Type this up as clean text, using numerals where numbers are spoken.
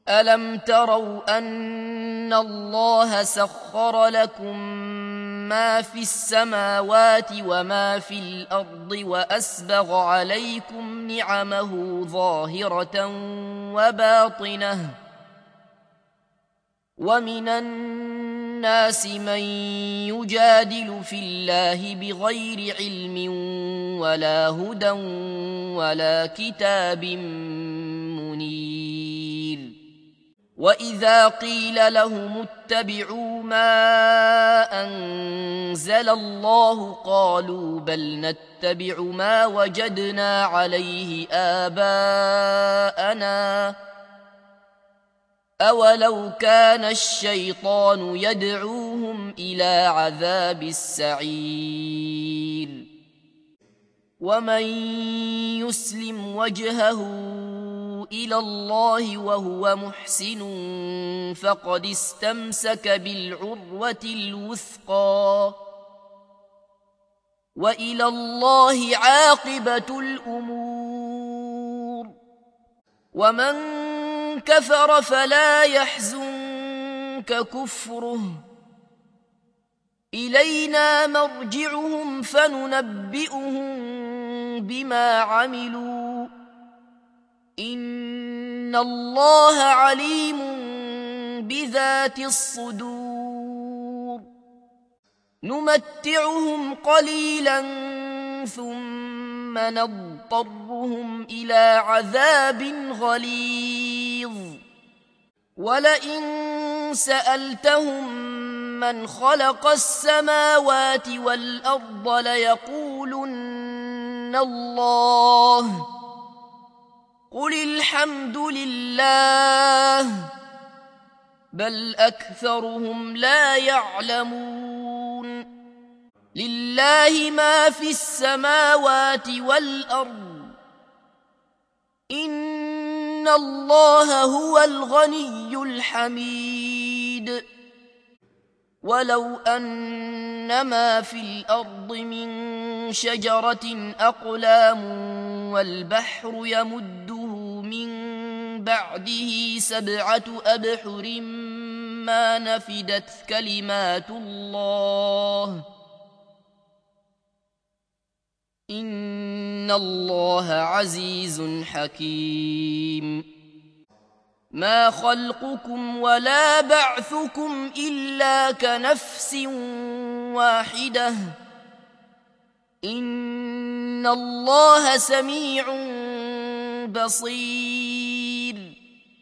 ألم تروا أن الله سخر لكم ما في السماوات وما في الأرض وأسبغ عليكم نعمه ظاهرة وباطنة ومن الناس من يجادل في الله بغير علم ولا هدى ولا كتاب منير وإذا قيل لهم اتبعوا ما أنزل الله قالوا بل نتبع ما وجدنا عليه آباءنا أولو كان الشيطان يدعوهم إلى عذاب السعير ومن يسلم وجهه إلى الله وهو محسن فقد استمسك بالعروة الوثقى وإلى الله عاقبة الأمور ومن كفر فلا يحزنك كفره إلينا مرجعهم فننبئهم بما عملوا إن الله عليم بذات الصدور نمتعهم قليلا ثم نضطرهم إلى عذاب غليظ ولئن سألتهم من خلق السماوات والأرض ليقولن الله قل الحمد لله بل أكثرهم لا يعلمون لله ما في السماوات والأرض إن الله هو الغني الحميد ولو أن ما في الأرض من شجرة أقلام والبحر يمده من بعده 7 أبحر ما نفدت كلمات الله إن الله عزيز حكيم ما خلقكم ولا بعثكم إلا كنفس واحدة إن الله سميع بصير